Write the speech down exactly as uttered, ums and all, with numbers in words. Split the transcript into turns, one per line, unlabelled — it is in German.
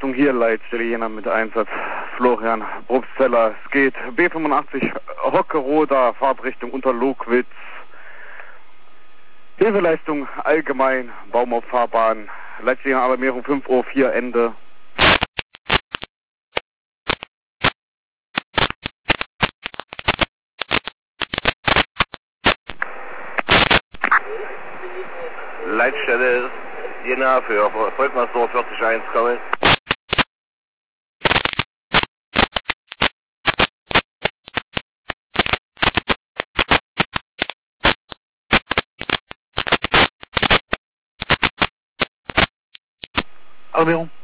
Leistung hier, Leitstelle Jena mit Einsatz Florian Probstzeller. Es geht B fünfundachtzig Hockeroda, Fahrtrichtung Unterlogwitz. Hilfeleistung allgemein, Baum auf Fahrbahn. Leitstelle Jena Alarmierung fünf Uhr vier Ende.
Leitstelle Jena für Volkmarsdorf vierzig eins kommen.
Alarmierung.